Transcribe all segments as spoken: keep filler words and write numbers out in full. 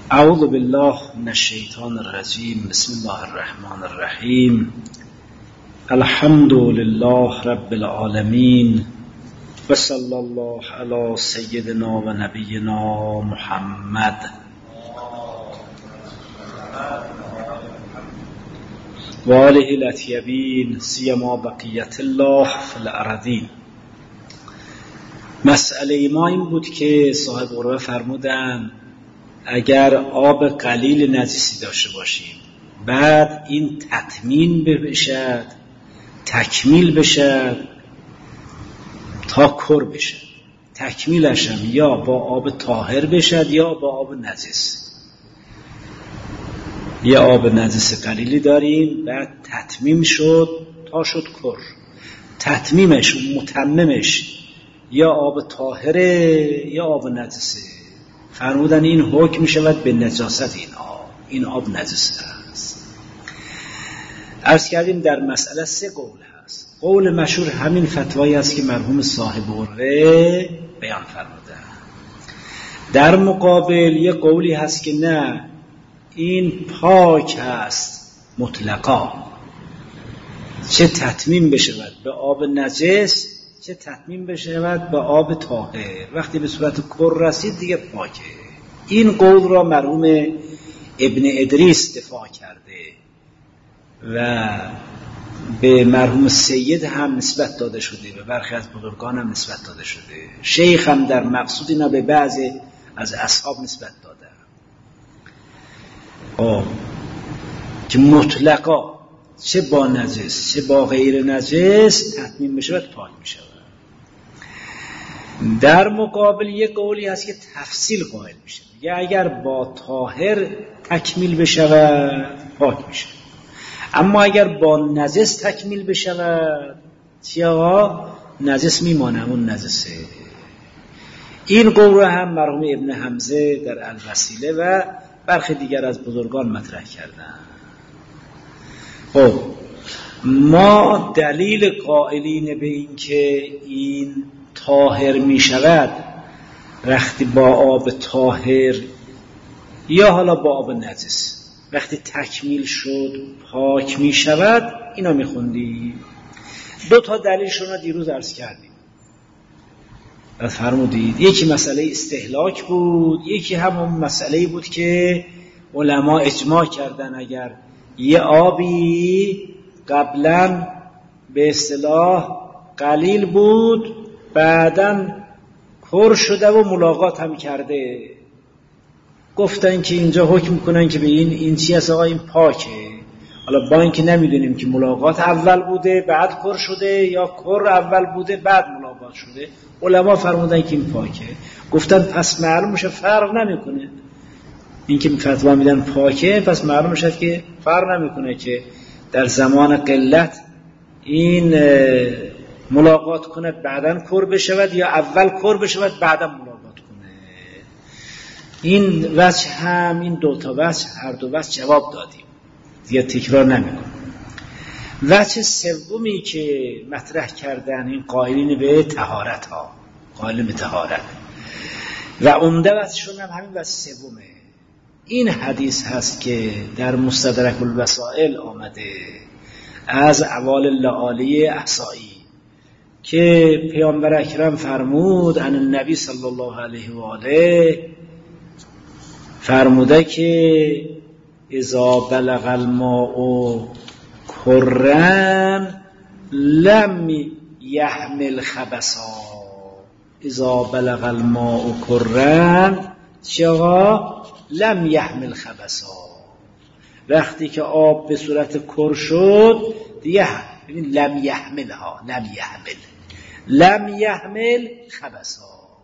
اعوذ بالله من الشیطان الرجیم. بسم الله الرحمن الرحیم. الحمد لله رب العالمین و صلی الله علی سیدنا و نبینا محمد و آله الاطیبین سیما بقیت الله فی الارضین. مسئله ما این بود که صاحب قربه فرمودن اگر آب قلیل نجسی داشته باشیم بعد این تطمین بشد، تکمیل بشد تا کر بشد، تکمیلش هم یا با آب طاهر بشد یا با آب نجس. یه آب نجس قلیلی داریم بعد تطمیم شد تا شد کر، تطمیمش متممش یا آب طاهره یا آب نجسه. فرمودن این حکم شود به نجاست این آب، این آب نجس است. عرض کردیم در مسئله سه قول هست. قول مشهور همین فتوایی است که مرحوم صاحب قربه بیان فرمودن. در مقابل یه قولی هست که نه، این پاک هست مطلقا، چه تطمیم بشود به آب نجس چه تطمیم بشود به آب طاهر. وقتی به صورت کر رسید دیگه پاکه. این قول را مرحوم ابن ادریس دفاع کرده و به مرحوم سید هم نسبت داده شده، به برخی از بزرگان هم نسبت داده شده. شیخ هم در مقصود اینا به بعضی از اصحاب نسبت داده آه. که مطلقا چه با نجس چه با غیر نجس تطمیم بشود پاک میشود. در مقابل یک قولی هست که تفصیل قائل میشه، یا اگر با طاهر تکمیل بشود پاک میشه، اما اگر با نجس تکمیل بشود چی آقا؟ نجس میمانه، اون نجسه. این قول رو هم مرحوم ابن حمزه در الوسیله و برخی دیگر از بزرگان مطرح کردن. خب ما دلیل قائلین به این که این طاهر می شود وقتی با آب طاهر یا حالا با آب نجس وقتی تکمیل شد پاک می شود، اینا می خوندیم. دو تا دلیلشون رو دیروز عرض کردیم و فرمودید یکی مسئله استهلاک بود، یکی همون مسئله بود که علما اجماع کردن اگر یه آبی قبلا به اصطلاح قلیل بود بعداً کر شده و ملاقات هم کرده، گفتن که اینجا حکم کنن که به این این چی هست آقا؟ این پاکه. حالا با اینکه نمیدونیم که ملاقات اول بوده بعد کر شده یا کر اول بوده بعد ملاقات شده، علما فرمودن که این پاکه. گفتن پس معلوم میشه فرق نمیکنه، این که فتوا میدن پاکه پس معلوم شد که فرق نمیکنه که در زمان قلت این ملاقات کنه بعداً کر بشود یا اول کر بشود بعداً ملاقات کنه. این وجه هم این دو تا وجه هر دو وجه جواب دادیم، دیگه تکرار نمیکنم. وجه سومی که مطرح کردن این قائلین به طهارت ها، قائلین به طهارت و عمده وجهشون هم همین وجه سومه. این حدیث هست که در مستدرک الوسائل آمده از اعوال لعالی احصایی که پیامبر اکرم فرمود ان النبی صلی الله علیه و آله فرموده که اذا بلغ الماء کرن لم یحمل خبثا. اذا بلغ الماء کرن چرا؟ لم یحمل خبثا. وقتی که آب به صورت کر شد دیگه ببین لم یحمل ها، لم یحمل لم یحمل خبثا.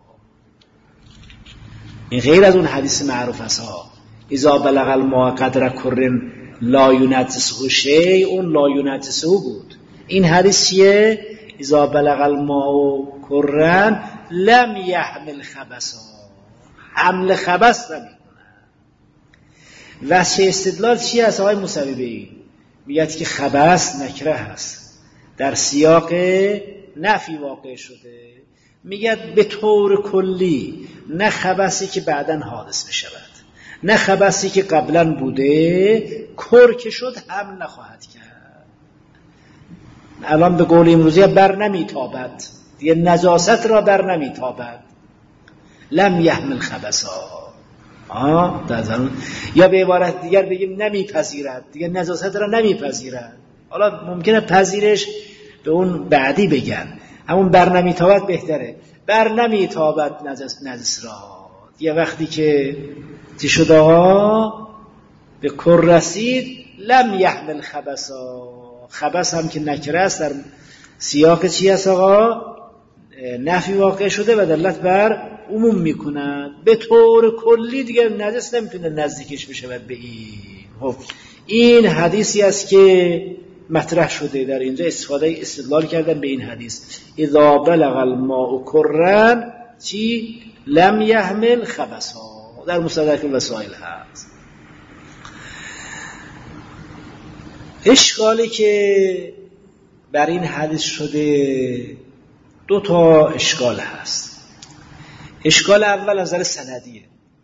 این غیر از اون حدیث معروف است ها، اذا بلغ الماء قدر کرن لا ینجسه شیء، اون لا ینجسه بود. این حدیث چیه؟ اذا بلغ الماء کرن لم یحمل خبثا، حمل خبث نمیکنه. وجه استدلال چی است آقای موسوی؟ میگه که خبث نکره هست، در سیاق نفی واقع شده. میگه به طور کلی نه خبثی که بعداً حادث بشود نه خبثی که قبلا بوده کر که شد حمل نخواهد کرد. الان به قول امروزی بر نمیتابد، دیگه نجاست را بر نمیتابد. لم یحمل خبثا. آه یا به عبارت دیگر بگیم نمیپذیرد، دیگه نجاست را نمیپذیرد. حالا ممکنه پذیرش به اون بعدی بگن، همون بر نمیتابد بهتره. بر نمیتابد نجس نجس را. یه وقتی که چی شد آقا به کر رسید لم یحمل خبثا. خبث هم که نکره است در سیاق چی است آقا؟ نفی واقع شده و دلالت بر عموم میکند. به طور کلی دیگه نجس نمیتونه نزدیکش بشه به این. خب این حدیثی است که مطرح شده در اینجا، استفاده استدلال کردن به این حدیث اذا بلغ الماء کرن چی لم یحمل خبثا، در مصدق الوسائل هست. اشکالی که بر این حدیث شده دو تا اشکال هست. اشکال اول از نظر سندیه.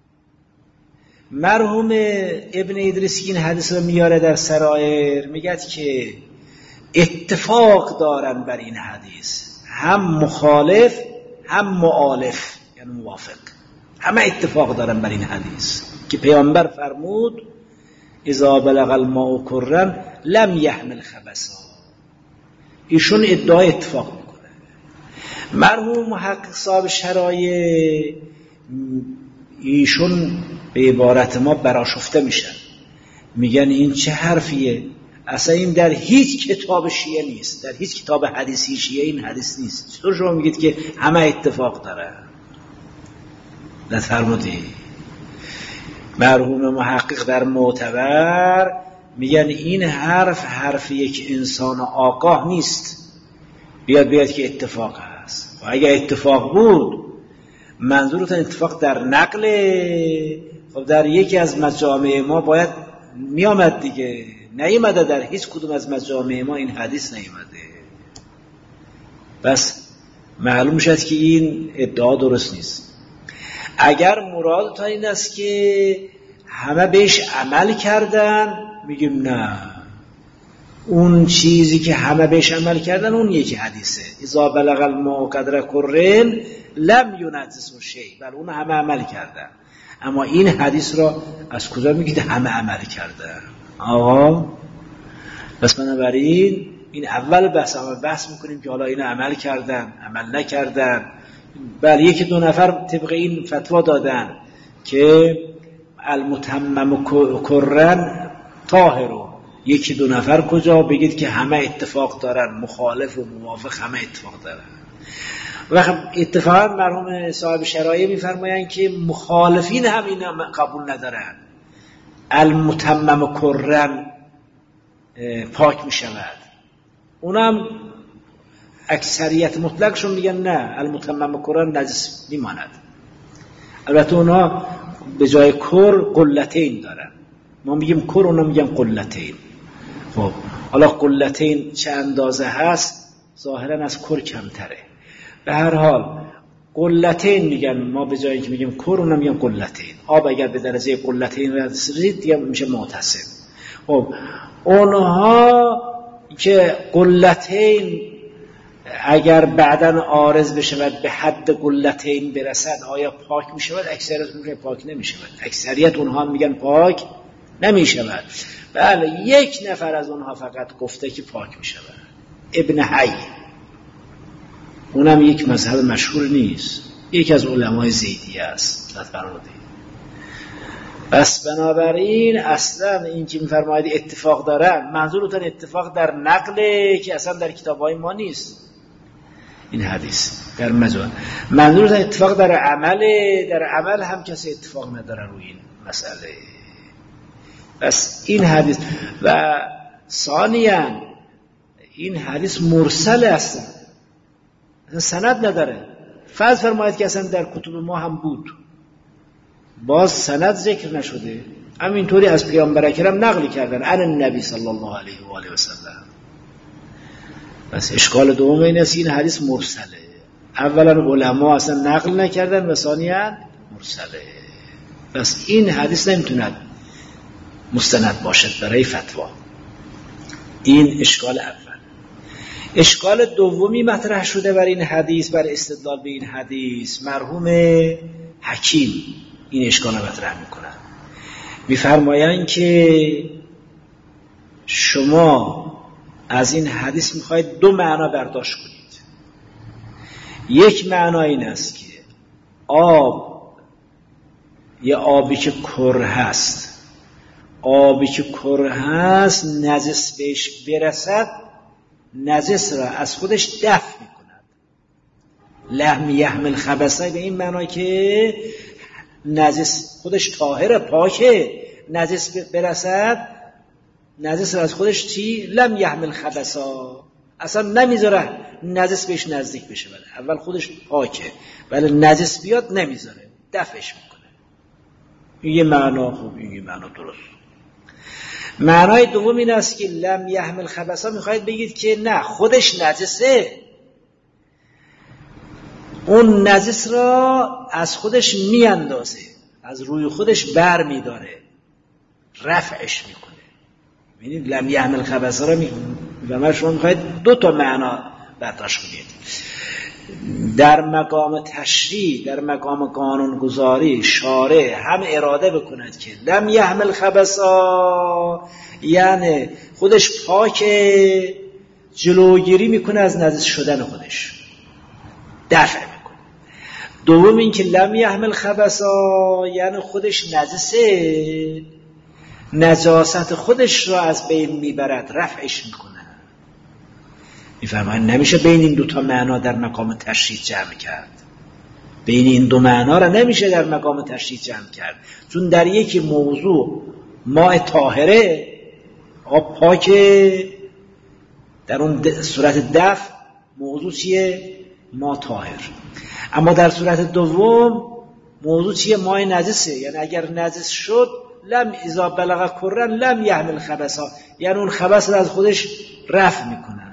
مرحوم ابن ادریسی این حدیث رو میاره در سرایر، میگه که اتفاق دارن بر این حدیث، هم مخالف هم مؤالف، یعنی موافق، همه اتفاق دارن بر این حدیث که پیامبر فرمود اذا بلغ الماء کرن لم یحمل خبثا. ایشون ادعای اتفاق میکنه. مرحوم محقق صاحب شرایع ایشون به عبارت ما برآشفته میشن، میگن این چه حرفیه، اصلا این در هیچ کتاب شیعه نیست، در هیچ کتاب حدیثی شیعه این حدیث نیست. چطور شما میگید که همه اتفاق داره؟ نفرمودی. مرحوم محقق در معتبر میگن این حرف حرف یک انسان آگاه نیست بیاد بیاد که اتفاق هست. و اگر اتفاق بود منظورتون اتفاق در نقل، خب در یکی از مجامع ما باید میامد دیگه، نیامده در هیچ کدوم از مجامع ما این حدیث نیامده. بس معلوم شد که این ادعا درست نیست. اگر مراد تا این است که همه بهش عمل کردن، میگیم نه، اون چیزی که همه بهش عمل کردن اون یکی حدیثه اذا بلغ الماء قدر کرن لم ينجس شیء، بل اون همه عمل کردن. اما این حدیث را از کجا میگید همه عمل کردن؟ آقا بس بنابراین این اول بحث هم بحث میکنیم که حالا این عمل کردن عمل نکردن. بله یکی دو نفر طبق این فتوا دادن که المتمم کرن طاهرو، یکی دو نفر کجا بگید که همه اتفاق دارن، مخالف و موافق همه اتفاق دارن. و اتفاقا مرحوم صاحب شرایع میفرمایند که مخالفین هم این قبول ندارن، المتمم کرن پاک میشود. اونم اکثریت مطلقشون میگن نه، المتمم کرن نجس میماند. البته اونا به جای کر قلتین دارن، ما میگیم کر اونا میگن قلتین. خب حالا قلتین چه اندازه هست؟ ظاهرا از کر کمتره. به هر حال قلتین میگن، ما به جایی که میگیم کر اونا میگن قلتین. آب اگر به درجه قلتین رسید دیگه میشه معتصم. خب اونها که قلتین اگر بعداً عارض بشود به حد قلتین برسد آیا پاک میشود؟ اکثریت میگن پاک نمیشود. اکثریت اونها میگن پاک نمیشود. بله یک نفر از اونها فقط گفته که پاک میشود، ابن حی. اونم یک مذهب مشهور نیست، یک از علمای زیدیه است. فرمودید. بس بنابراین اصلا این که میفرمایید اتفاق داره، منظورتون اتفاق در نقله که اصلا در کتابای ما نیست. این حدیث در مجال منظورتون اتفاق در عمل، در عمل هم کسی اتفاق نداره روی این مسئله. بس این حدیث و ثانیاً این حدیث مرسل است، سند نداره. فرض فرمایید که اصلا در کتب ما هم بود، باز سند ذکر نشده، همینطوری از پیامبر اکرم نقل کردن عن النبی صلی الله علیه و آله و سلم. بس اشکال دوم این است این حدیث مرسله. اولا علما اصلا نقل نکردن و ثانیا مرسله. پس این حدیث نمیتوند مستند باشد برای فتوا. این اشکال اول. اشکال دومی مطرح شده بر این حدیث، بر استدلال به این حدیث، مرحوم حکیم این اشکال رو مطرح میکنن. میفرمایند که شما از این حدیث میخواید دو معنا برداشت کنید. یک معنا این است که آب، یه آبی که کره هست، آبی که کره هست نجس بهش برسد نجس را از خودش دفع میکند. لم یحمل خبثه به این معنی که نجس خودش طاهره، پاکه، نجس برسد نجس را از خودش چی؟ لم یحمل خبثه، اصلا نمیذاره نجس بهش نزدیک بشه. بله اول خودش پاکه ولی نجس بیاد نمیذاره، دفعش میکنه. این یه معنا خوب، این یه معنا درست. معنای دوم این است که لم یحمل خبثه میخواید بگید که نه، خودش نجسه، اون نجس را از خودش میاندازه، از روی خودش بر میداره، رفعش میکنه. ببینید لم یحمل خبثه را می... و ما شما میخواید دو تا معنا برداشت کنید. در مقام تشریع، در مقام قانونگذاری شارع هم اراده بکند که لم یحمل خبثه یعنی خودش پاکه، جلوگیری میکنه از نجس شدن خودش، دفع میکنه. دوم این که لم یحمل خبثه یعنی خودش نجسه، نجاست خودش را از بین میبرد، رفعش میکنه. میفرمایند نمیشه بین این دو تا معنا در مقام تشریع جمع کرد. بین این دو معنا را نمیشه در مقام تشریع جمع کرد، چون در یکی موضوع ماء طاهره، آب پاکه، در اون صورت دفع موضوع چیه؟ ماء طاهر. اما در صورت دوم موضوع چیه؟ ماء نجسه، یعنی اگر نجس شد لم اذا بلغ کرن لم یحمل خبثا، یعنی اون خبث را از خودش رفع میکنه.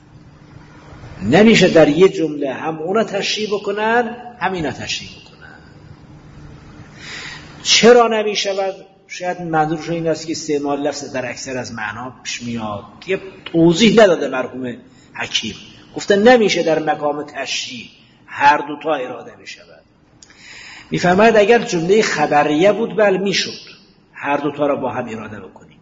نمیشه در یه جمله هم اونا تشریح بکنن هم اینا تشریح بکنن. چرا نمیشود؟ شاید منظورش این است که استعمال لفظ در اکثر از معنا پیش میاد. یه توضیح نداده مرحوم حکیم، گفته نمیشه در مقام تشریح هر دوتا اراده بشود. میفرماید اگر جمله خبریه بود بل میشد هر دوتا را با هم اراده بکنیم.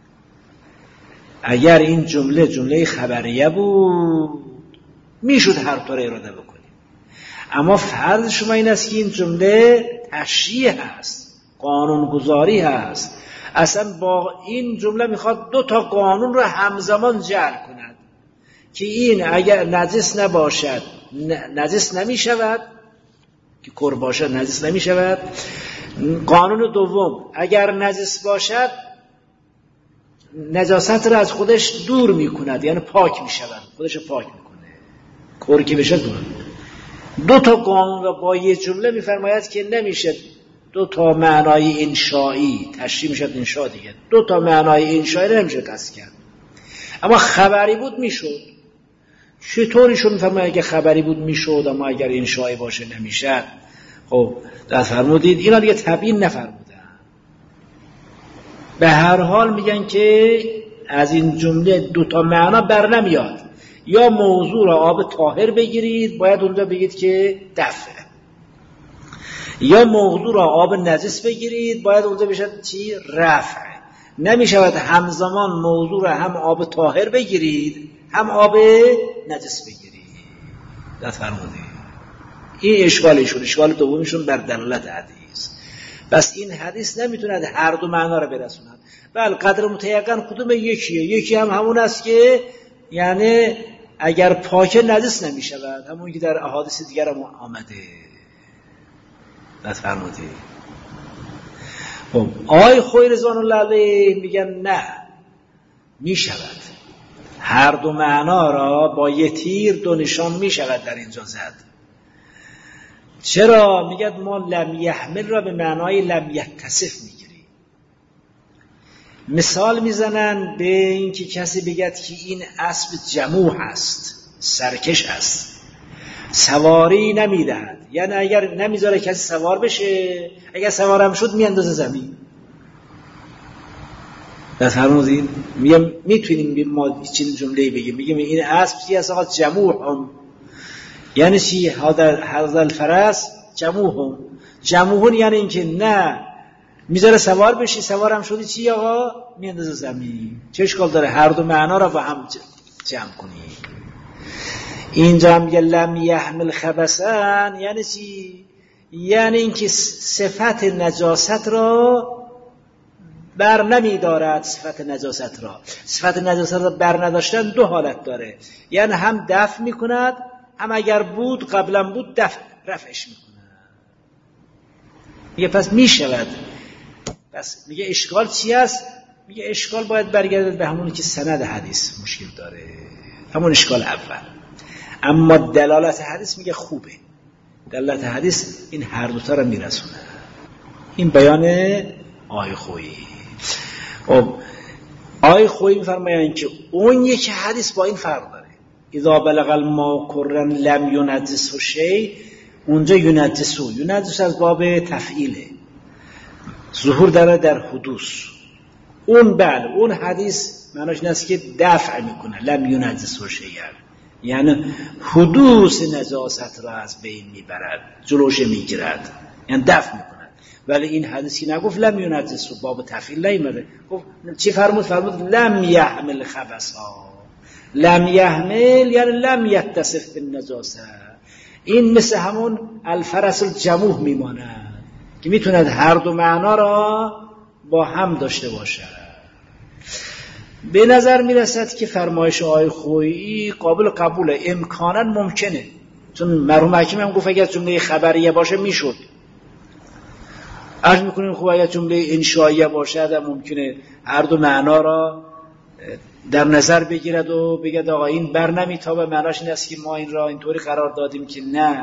اگر این جمله جمله خبریه بود میشد هر طور اراده بکنیم. اما فرض شما این است که این جمله تشریع هست، قانونگذاری هست، اصلا با این جمله میخواد دو تا قانون رو همزمان جعل کند که این اگر نجس نباشد نجس نمیشود، که کر باشد نجس نمیشود. قانون دوم اگر نجس باشد نجاست رو از خودش دور میکند، یعنی پاک میشود، خودش پاک میکند. کر که بشه دور. دو تا قانون را با یه جمله میفرماید که نمیشه دو تا معنای انشایی، تشریح میشد انشا دیگه، دو تا معنای انشایی نمیشه قصد کرد. اما خبری بود میشد. چطوری شو میفرماید اگه خبری بود میشد اما اگر انشایی باشه نمیشه؟ خب در فرمودید اینا دیگه تبیین نفرمودن. به هر حال میگن که از این جمله دو تا معنا بر نمیاد. یا موضوع را آب طاهر بگیرید باید اونجا بگید که دفع، یا موضوع را آب نجس بگیرید باید اونجا بشد چی؟ رفع. نمیشود همزمان موضوع را هم آب طاهر بگیرید هم آب نجس بگیرید. در فرمودید این اشکالشون، اشکال دومیشون بر دلالت حدیث. بس این حدیث نمیتوند هر دو معنا را برسوند. بل قدر متیقن کدوم یکیه؟ یکی هم همون است که یعنی اگر پاکه نجس نمی شود، همون که در احادیث دیگر هم آمده. دست فرمودی. خب آی خوی رضوان الله علیه میگن نه، می شود. هر دو معنا را با یه تیر دو نشان می شود در اینجا زد. چرا؟ میگد ما لم یحمل را به معنای لم یتصف میگیریم. مثال میزنن به اینکه کسی بگد که این اسب جموع هست، سرکش هست، سواری نمیدهد، یعنی اگر نمیذاره کسی سوار بشه، اگر سوارم شد میاندازه زمین. در فرمودید میگم میتونیم ما چین جمله بگیم، میگیم این اسب چی است آقا؟ جموعهم. یعنی چی؟ هذا الفرس جموعهم. جموعهم یعنی اینکه نه میذاره سوار بشی، سوارم شدی چی آقا؟ میاندازه زمین. چه اشکال داره هر دو معنا را با هم جمع کنی؟ اینجا هم میگه لم یحمل خبثا، یعنی چی؟ یعنی اینکه صفت نجاست را بر نمی دارد. صفت نجاست را صفت نجاست را بر نداشتن دو حالت داره، یعنی هم دفع میکند، هم اگر بود قبلا بود دفع رفعش میکند. میگه پس میشود. پس میگه اشکال چی است؟ میگه اشکال باید برگردد به همونی که سند حدیث مشکل داره، همون اشکال اول. اما دلالت حدیث میگه خوبه، دلالت حدیث این هر دوتا رو میرسونه. این بیان آی خویی. خب آی خویی میفرمایند که اون یکی حدیث با این فرق داره. اذا بلغ الماء کرن لم ينجسه شیء، اونجا ينجسه، ينجس از باب تفعیله، ظهور داره در حدوث. اون بله اون حدیث معناش این است که دفع میکنه، لم ينجسه شیء، یعنی حدوث نجاست را از بین میبرد، جلوش میگیرد، یعنی دفع میکند. ولی این حدیثی نگفت لم ينجسه، باب تفعیل نیامده. گفت چی فرمود؟ فرمود لم یحمل خبثا. لم یحمل یعنی لم یتصف بالنجاسه. این مثل همون الفرس الجموح میماند که میتوند هر دو معنا را با هم داشته باشد. به نظر میرسد که فرمایش آقای خویی قابل قبوله، امکانا ممکنه، چون مرحوم حکیم هم گفت اگر جمله خبریه باشه میشد. عرض میکنیم خب اگر جمله انشائیه باشد ممکنه هر دو معنا را در نظر بگیرد و بگید آقا این بر نمیتابه، معناش این است که ما این را اینطوری قرار دادیم که نه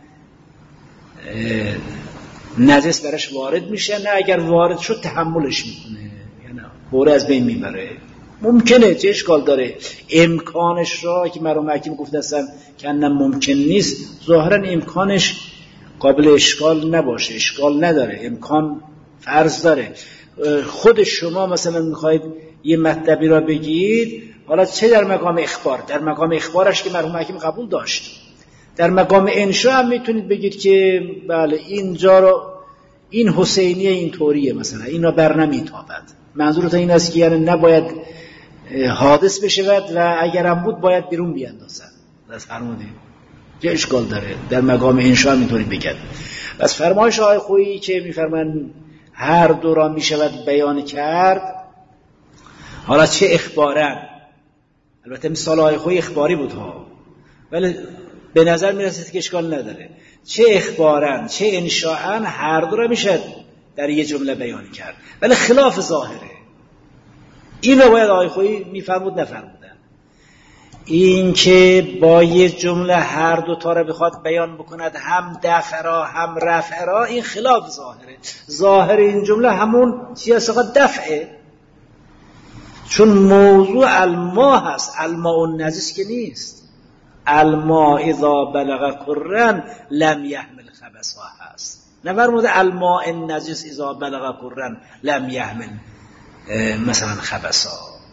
نجس برش وارد میشه، نه اگر وارد شد تحملش میکنه، یعنی بوره از بین میبره. ممکنه، چه اشکال داره؟ امکانش را که مرحوم حکیم گفته هستن که انم ممکن نیست، ظاهرا امکانش قابل اشکال نباشه، اشکال نداره، امکان فرض داره. خود شما مثلا میخواید یه مطلبی را بگید، حالا چه در مقام اخبار، در مقام اخبارش که مرحوم حکیم قبول داشت، در مقام انشاء هم میتونید بگید که بله اینجا را این حسینیه این طوریه، مثلا این را بر نمیتابد. منظورت این است که یعنی نباید حادث بشود و اگر هم بود باید بیرون بیاندازد. بس فرمودید چه اشکال داره در مقام انشاء هم اینطوری بگید. بس فرمایش آقای خویی که میفرمایند هر دو را میشود بیان کرد، حالا چه اخبارن، البته مثال آقای خویی اخباری بود ها، ولی به نظر میرسید که اشکال نداره، چه اخبارن چه انشاءن هر دو را میشد در یه جمله بیان کرد، ولی خلاف ظاهره. این رو باید آقای خویی میفرمود نفرمودن. این که با یه جمله هر دو تا را بخواد بیان بکند، هم دفع را هم رفع را، این خلاف ظاهره. ظاهر این جمله همون سیاسه دفعه، چون موضوع الماء هست، الماء النجس که نیست. الماء اذا بلغ کرن لم یحمل خبثا هست، نفرموده الماء النجس اذا بلغ کرن لم یحمل مثلا خبثا.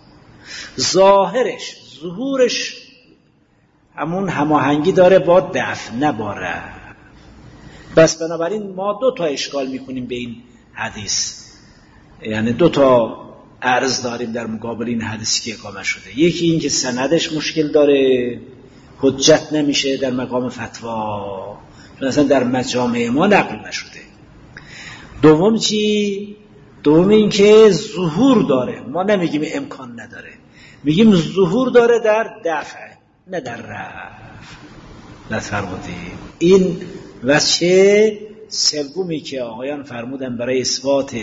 ظاهرش ظهورش همون هماهنگی داره با دفع، نه با رفع. بس بنابراین ما دو تا اشکال میکنیم به این حدیث، یعنی دو تا عرض داریم در مقابل این حدیثی که اقامه شده. یکی این که سندش مشکل داره، حجت نمیشه در مقام فتوا، چون اصلا در مجامع ما نقل نشده. دوم چی؟ دوم این که ظهور داره، ما نمیگیم امکان نداره، میگیم ظهور داره در دفع نه در رفع. نفرمودی این وجه سومی که آقایان فرمودن برای اثبات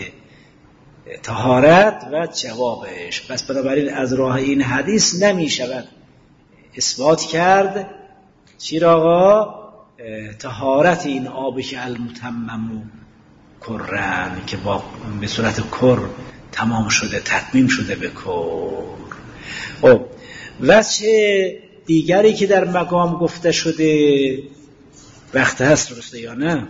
طهارت و جوابش. پس بنابراین از راه این حدیث نمی شود اثبات کرد چی را آقا؟ طهارت این آبی که المتممو کرن، که با به صورت کر تمام شده، تتمیم شده به کر. خب وجه دیگری که در مقام گفته شده وقت هست درسته یا نه؟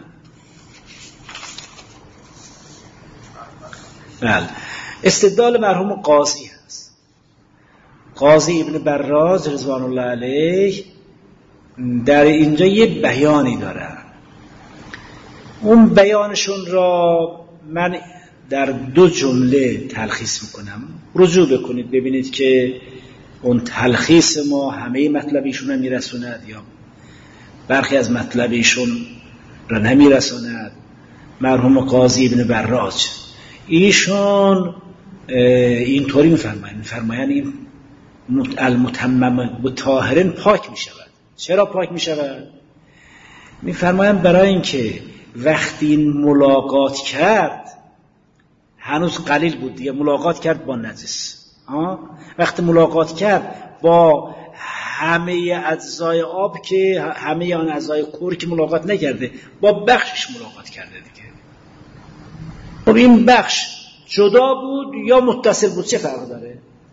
بله. استدلال مرحوم قاضی هست. قاضی ابن براز رضوان الله علیه در اینجا یه بیانی دارن. اون بیانشون را من در دو جمله تلخیص میکنم، رجوع بکنید ببینید که اون تلخیص ما همه مطلب ایشون رو میرسوند یا برخی از مطلب ایشون را نمیرساند. مرحوم قاضی ابن براج ایشون اینطوری میفرمایند میفرمایند این المتمم بطاهرین پاک میشود. چرا پاک میشود؟ میفرمایند برای اینکه وقتی این ملاقات کرد هنوز قلیل بود دیگه، ملاقات کرد با نجس، وقتی ملاقات کرد با همه اجزای آب که همه آن اجزای کور که ملاقات نکرده، با بخشش ملاقات کرده دیگه. خب این بخش جدا بود یا متصل بود، چه فرق داره؟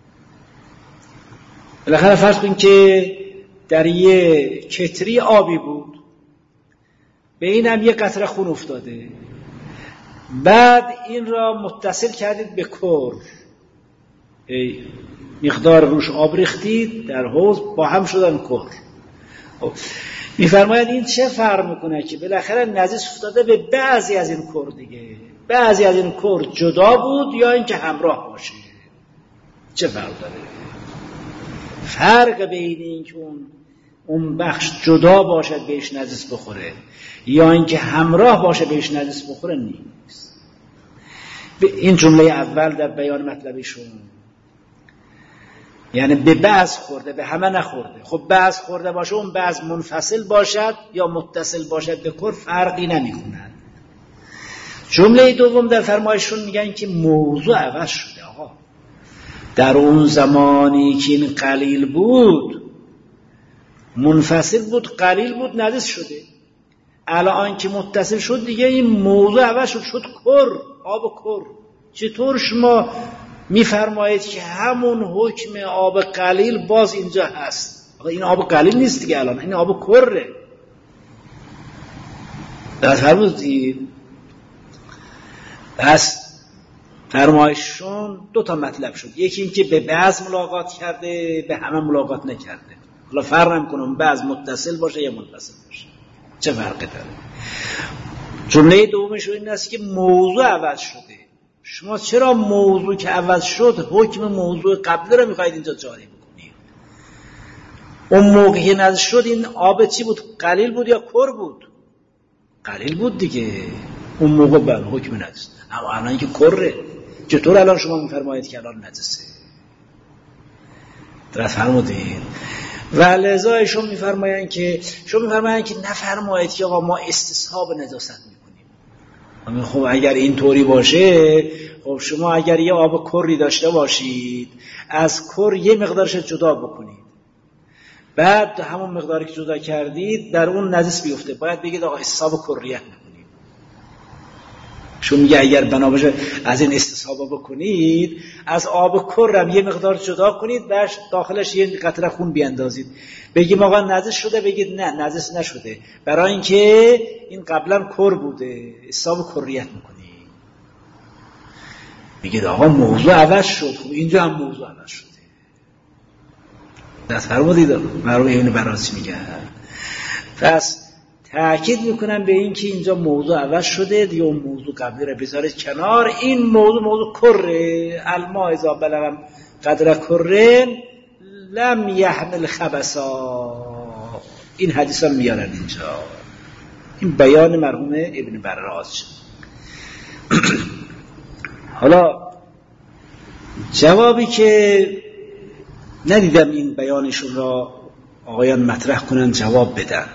بالاخره فرض کن که در یه کتری آبی بود، به این هم یه قطره خون افتاده، بعد این را متصل کردید به کور، مقدار روش آب ریختید در حوض، با هم شدن کور. میفرماید این چه فرق میکنه که بالاخره نجس افتاده به بعضی از این کور دیگه، بعضی از این کور جدا بود یا اینکه همراه باشه، چه فرق داره؟ فرق بین این که اون اون بخش جدا باشد بهش نجس بخوره یا اینکه همراه باشه بهش نجس بخوره نیست. این جمله اول در بیان مطلبشون یعنی به بعض خورده به همه نخورده. خب بعض خورده باشه اون بعض منفصل باشد یا متصل باشد به کور فرقی نمی کند. جمله دوم در فرمایشون میگن که موضوع عوض شده. آقا در اون زمانی که این قلیل بود منفصل بود، قلیل بود، نجس شده، الان که متصل شد دیگه این موضوع عوض شد، شد کر، آب کر. چطور شما میفرمایید که همون حکم آب قلیل باز اینجا هست؟ این آب قلیل نیست دیگه، الان این آب کره. در فرمودید پس فرمایشون دو تا مطلب شد. یکی این که به بعض ملاقات کرده به همه ملاقات نکرده. حالا فرق نمی‌کنه بعض متصل باشه یا منفصل باشه، چه فرقی داره؟ جمله دومش این است که موضوع عوض شده. شما چرا موضوع که عوض شد حکم موضوع قبلی رو میخواید اینجا جاری بکنید؟ اون موقع که نزد شد این آب چی بود؟ قلیل بود یا کر بود؟ قلیل بود دیگه اون موقع بر حکم نجس. اما الان که کره، چطور الان شما میفرمایید که الان نجسه؟ درست فرمودید؟ و لذا ایشون میفرمایند که شما میفرمایند که نفرمایید که آقا ما استصحاب نجاست میکنیم. خب اگر این طوری باشه، خب شما اگر یه آب کری داشته باشید از کر یه مقدارش جدا بکنید، بعد همون مقداری که جدا کردید در اون نجس بیفته، باید بگید آقا استصحاب کریت میکنیم. شما میگه اگر بنا باشه از این استصحاب بکنید از آب کر هم یه مقدار جدا کنید، بعد داخلش یه قطره خون بیاندازید، بگیم آقا نجس شده، بگید نه نجس نشده، برای اینکه این قبلا کر بوده، استصحاب کریت میکنید. میگید آقا موضوع عوض شد. خب اینجا هم موضوع عوض شده. دست فرمودید مرحوم ابن براز میگه. پس تأکید میکنم به این که اینجا موضوع عوض شده دیگه، اون موضوع قبلی رو بذارید کنار. این موضوع موضوع کره، الماء اذا بلغ قدر کره لم یحمل خبثا. این حدیثا میارن اینجا. این بیان مرحوم ابن براز. حالا جوابی که ندیدم این بیانشون را آقایان مطرح کنن جواب بدن،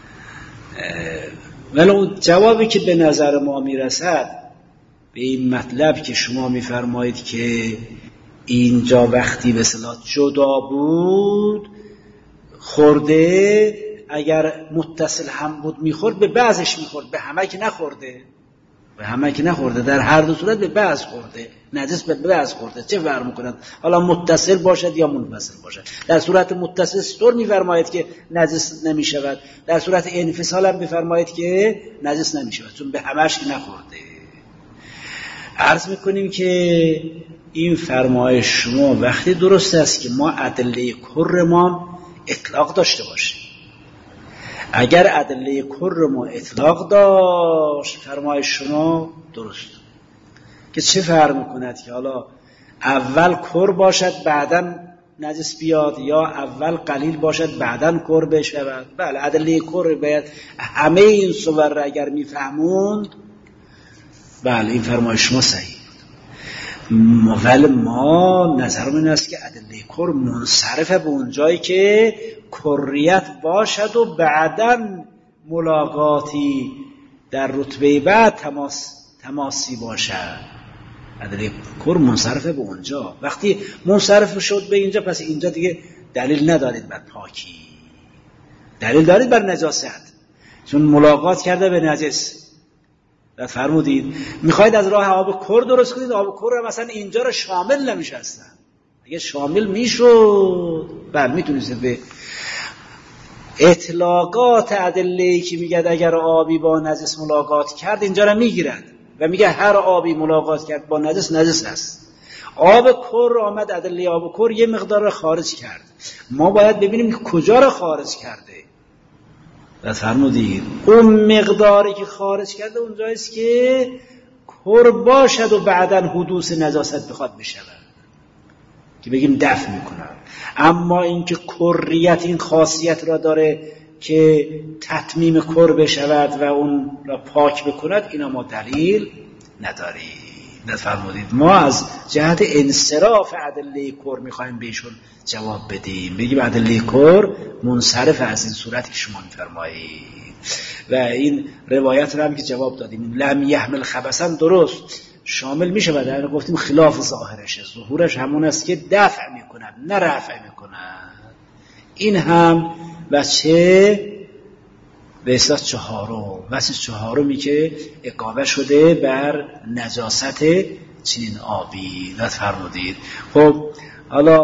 ولی اون جوابی که به نظر ما میرسد به این مطلب که شما میفرمایید که اینجا وقتی به اصطلاح جدا بود خورده، اگر متصل هم بود میخورد به بعضش میخورد، به همه که نخورده، به همه که نخورده، در هر دو صورت به بعض خورده. نجس به دست خورده چه فرق می‌کند حالا متصل باشد یا منفصل باشد؟ در صورت متصل چطور می‌فرمایید که نجس نمی‌شود؟ در صورت انفصال هم می‌فرمایید که نجس نمی‌شود چون به همش نخورده. عرض می‌کنیم که این فرمایش شما وقتی درست است که ما ادله کر ما اطلاق داشته باشیم. اگر ادله کر ما اطلاق داشت فرمایش شما درست که چه فرق میکند که حالا اول کر باشد بعداً نجس بیاد یا اول قلیل باشد بعداً کر بشود؟ بله ادله کر باید همه این صور را اگر میفهموند بله این فرمایش شما صحیح. ولی ما نظرم این است که ادله کر منصرفه به اون جایی که کریت باشد و بعداً ملاقاتی در رتبه بعد تماس تماسی باشد. ادله کر منصرفه به اونجا. وقتی منصرف شد به اینجا پس اینجا دیگه دلیل ندارید بر پاکی، دلیل دارید بر نجاست چون ملاقات کرده به نجس. و فرمودید میخواید از راه آب کر درست کنید، آب کر را مثلا اینجا را شامل نمیشه اصلا. اگه شامل میشد بله میتونید به اطلاقات ادله‌ای که میگه اگر آبی با نجس ملاقات کرد اینجا را میگیرد و میگه هر آبی ملاقات کرد با نجس نجس است. آب کر آمد ادله آب کر یه مقدار را خارج کرد، ما باید ببینیم که کجا را خارج کرده. و فرمودید اون مقداری که خارج کرده اونجاییست که کر باشد و بعداً حدوث نجاست بخواد بشود که بگیم دفع میکنن. اما اینکه کریت این خاصیت را داره که تتمیم کر بشود و اون را پاک بکند اینا ما دلیل نداریم. فرمودید ما از جهت انصراف ادله کر میخوایم بهشون جواب بدیم، بگیم ادله کر منصرف از این صورتی که شما میفرمایید. و این روایت رو هم که جواب دادیم لم یحمل خبثا درست شامل میشه و در گفتیم خلاف ظاهرشه، ظهورش همون است که دفع میکنن نه رفع میکنن. این هم بچه به اصلاح چهارم واسه چهارمی که اقامه شده بر نجاست چنین آبی. لطف فرمودید. خب حالا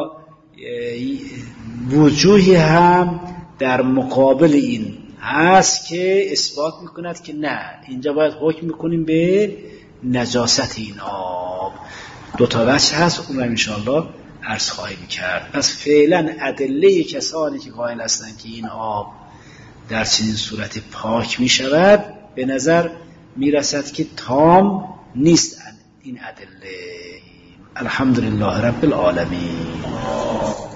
وجوهی هم در مقابل این هست که اثبات میکند که نه اینجا باید حکم میکنیم به نجاست این آب. دو تا وجه هست اون رو انشاءالله عرض خواهیم کرد. پس فعلا ادله کسانی که قائل هستند که این آب در چنین صورت پاک می شود به نظر می رسد که تام نیست این ادله. الحمدلله رب العالمین.